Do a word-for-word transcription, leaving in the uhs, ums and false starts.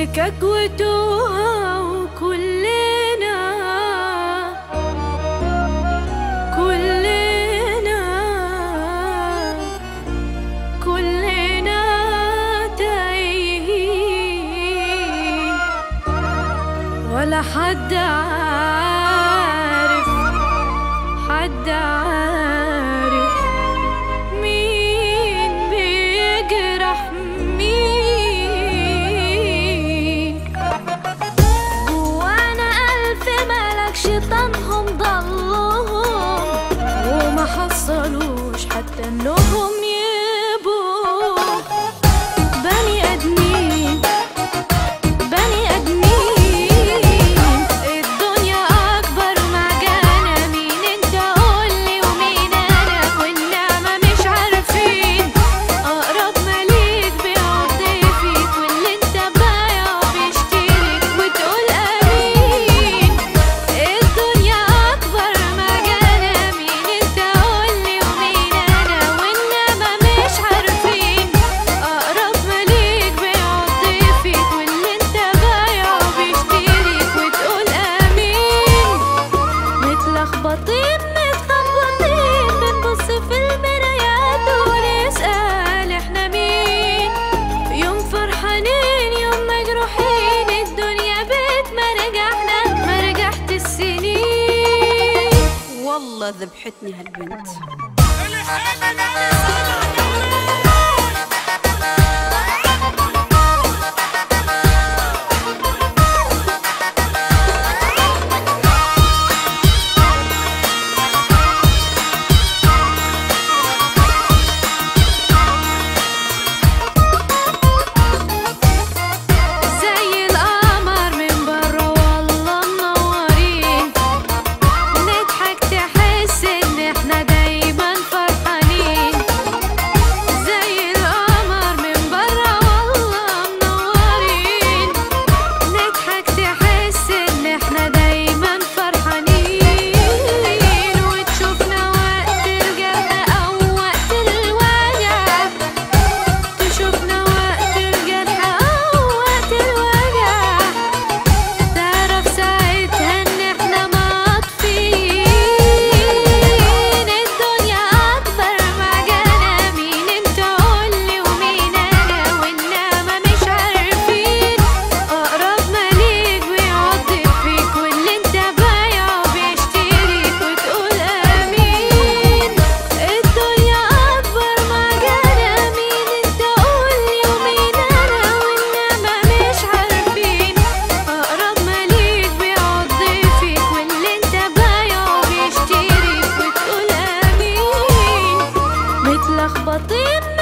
سكك وتوها وكلنا كلنا كلنا تايهين، ولا حد عارف حد عارف مين بيجرح مين. جوانا ألف ملك شيطانهم ضلهم وما حصلوش حتى انهم يبقوا بني ادمين بني ادمين. الدنيا اكبر معجنة، مين انت قولي ومين انا، والنعمة مش عارفين اقرب مليك بيقعد فيك، واللي انت بايعه بيشتريك وتقول امين. الدنيا اكبر معجنة، مين انت قولي ومين انا، والنعمة مش عارفين اقرب مليك بيقعد فيك، واللي انت بايعه بيشتريك وتقول امين. متلخبطين متخبطين بنبص في المرايات ونسأل احنا مين، يوم فرحانين يوم مجروحين، الدنيا بيت ما رجعنا ما رجعت السنين. والله ذبحتني هالبنت. زي القمر من بره والله منورين، نضحك تحس ان احنا دايما فرحانين. زي القمر من بره والله منورين، نضحك تحس ان احنا دايما فرحانين. وتشوفنا وقت الجرح او وقت الوجع، تشوفنا وقت الجرح او وقت الوجع، تعرف ساعتها ان احنا مطفيين. الدنيا اكبر معجنة، مين انت قولي ومين انا، والنعمة مش عارفين اقرب مليك بيقعد فيك، واللي انت بايعه بيشتريك وتقول امين. الدنيا اكبر معجنة، مين انت قولي ومين انا، والنعمة مش عارفين اقرب مليك بيقعد فيك، واللي انت بايعه بيشتريك وتقول امين. متلخبطين